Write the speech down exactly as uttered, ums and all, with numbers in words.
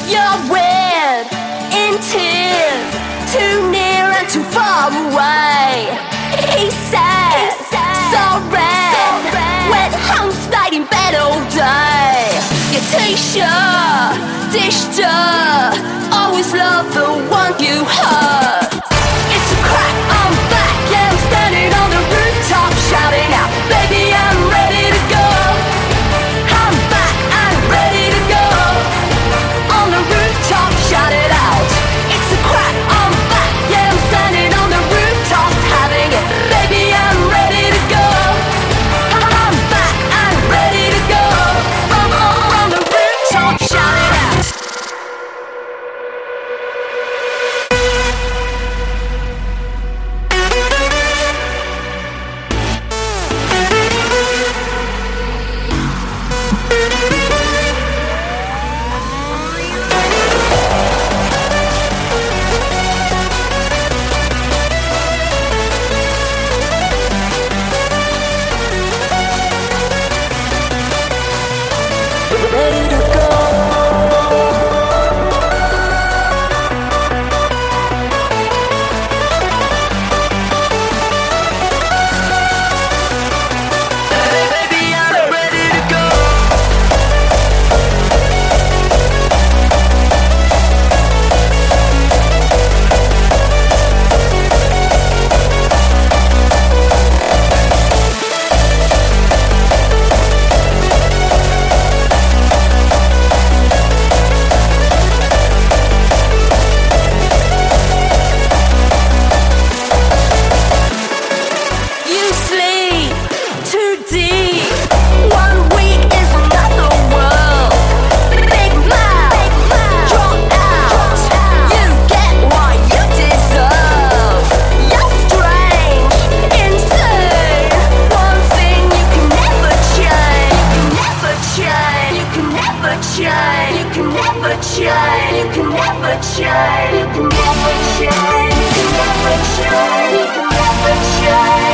You're weird in tears, too near and too far away. He said, so red, went home, stayed in bed all day. Your t-shirt, dished up, always love the one you heard. It's a crack, I'm back, yeah, I'm standing on the rooftop shouting out, baby, I'm ready to go. I'm back, I'm ready to go. On the rooftop, shout it out. It's a crack, I'm back, yeah, I'm standing on the rooftop having it, baby, I'm ready to go. I'm back, I'm ready to go. On, on, on the rooftop, shout it out. Ready to go. Baby, I'm ready to go. You sleep too deep. One week is another world. Big mouth, drop out. You get what you deserve. You're strange, insane. One thing you can never change. You can never change. You can never change. You can never change. You can never change. You can never change. You can never change. You can never change.